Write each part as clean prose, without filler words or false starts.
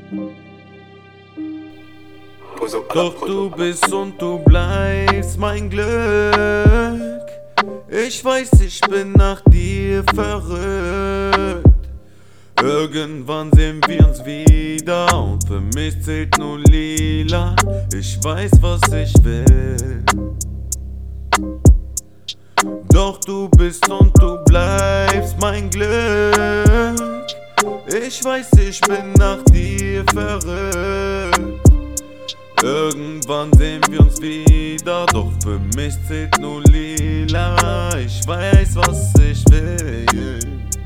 Doch du bist und du bleibst mein Glück. Ich weiß, ich bin nach dir verrückt. Irgendwann sehen wir uns wieder und für mich zählt nur lila. Ich weiß, was ich will. Doch du bist und du bleibst mein Glück. Ich weiß, ich bin nach dir verrückt. Irgendwann sehen wir uns wieder, doch für mich zählt nur lila. Ich weiß, was ich will.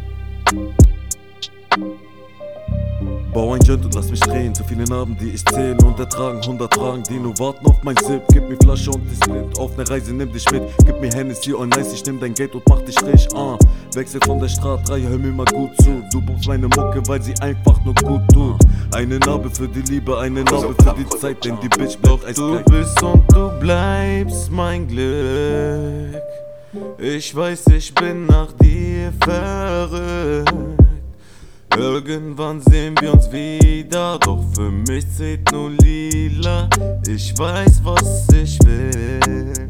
Bau ein Joint und lass mich drehen, zu viele Narben, die ich zählen und ertragen, 100 Fragen, die nur warten auf mein Sip. Gib mir Flasche und die Split, auf ne Reise nimm dich mit. Gib mir Hennessy und Nice, ich nehm dein Geld und mach dich reich. Wechsel von der Straßenreihe, hör mir mal gut zu. Du buchst meine Mucke, weil sie einfach nur gut tut. Eine Narbe für die Liebe, eine Narbe für die Zeit, denn die Bitch bleibt eiskalt. Du bist und du bleibst mein Glück. Ich weiß, ich bin nach dir verrückt. Irgendwann sehen wir uns wieder, doch für mich zählt nur lila. Ich weiß, was ich will.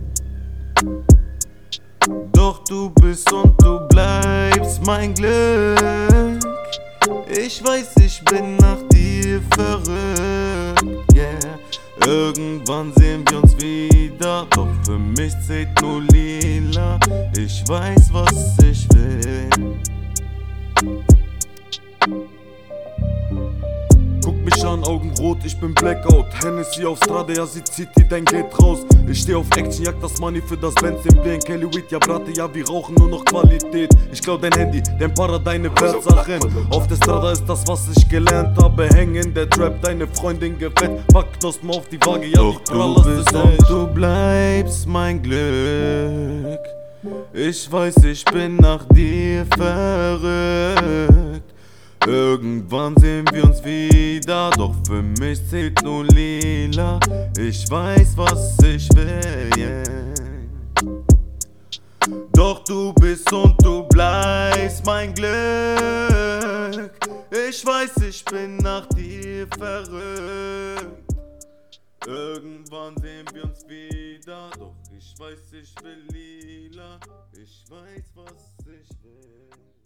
Doch du bist und du bleibst mein Glück. Ich weiß, ich bin nach dir verrückt, yeah. Irgendwann sehen wir uns wieder, doch für mich zählt nur lila. Ich weiß, was ich will. Guck mich an, Augen rot, ich bin Blackout. Hennessy auf Strade, ja sie zieht dir dein Geld raus. Ich steh auf Action, jag das Money für das Benz im Plane. Kelly Weed, ja Brate, ja wir rauchen nur noch Qualität. Ich klau dein Handy, dein Para, deine Wertsachen. Auf der Strada ist das, was ich gelernt habe. Häng in der Trap, deine Freundin gefällt. Pack Knospen auf die Waage, ja doch die du bist und du bleibst mein Glück. Ich weiß, ich bin nach dir verrückt. Irgendwann sehen wir uns wieder, doch für mich zählt nur lila. Ich weiß, was ich will, yeah. Doch du bist und du bleibst mein Glück. Ich weiß, ich bin nach dir verrückt. Irgendwann sehen wir uns wieder, doch ich weiß, ich will lila. Ich weiß, was ich will.